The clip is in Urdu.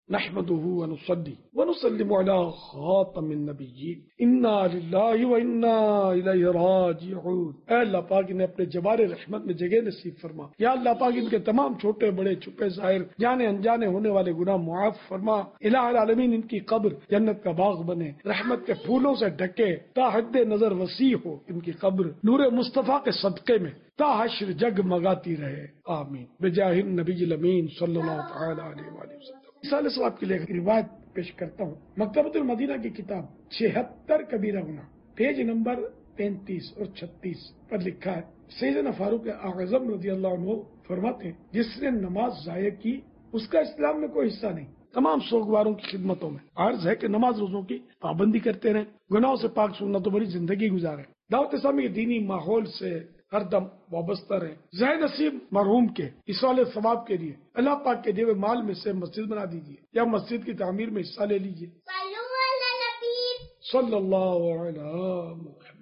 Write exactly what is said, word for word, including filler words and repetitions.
نحمده ونصلي ونسلم على خاتم النبيين انا للہ وانا الیہ راجعون۔ اے اللہ پاک انہیں اپنے جبار رحمت میں جگہ نصیب فرما۔ یا اللہ پاک ان کے تمام چھوٹے بڑے چھپے ظاہر جانے انجانے ہونے والے گناہ معاف فرما۔ الہ العالمین ان کی قبر جنت کا باغ بنے، رحمت کے پھولوں سے ڈھکے تا حد نظر وسیع ہو ان کی قبر، نور مصطفیٰ کے صدقے میں تا حشر جگمگاتی رہے، آمین بجاہ النبی الامین صلی اللہ تعالی علیہ وآلہ وسلم۔ مثال ثواب کے لیے روایت پیش کرتا ہوں۔ مکتبۃ المدینہ کی کتاب چھہتر کبیرہ گناہ پیج نمبر پینتیس اور چھتیس پر لکھا ہے، سیدنا فاروق اعظم رضی اللہ عنہ فرماتے ہیں جس نے نماز ضائع کی اس کا اسلام میں کوئی حصہ نہیں۔ تمام سوگواروں کی خدمتوں میں عرض ہے کہ نماز روزوں کی پابندی کرتے رہیں، گناہوں سے پاک سنتوں بھری زندگی گزاریں، دعوت اسلامی کے دینی ماحول سے ہر دم وابستہ رہیں۔ ذہن نصیب مرحوم کے اصال ثواب کے لیے اللہ پاک کے دیے مال میں سے مسجد بنا دیجیے یا مسجد کی تعمیر میں حصہ لے لیجیے۔ صلی اللہ علیہ وسلم۔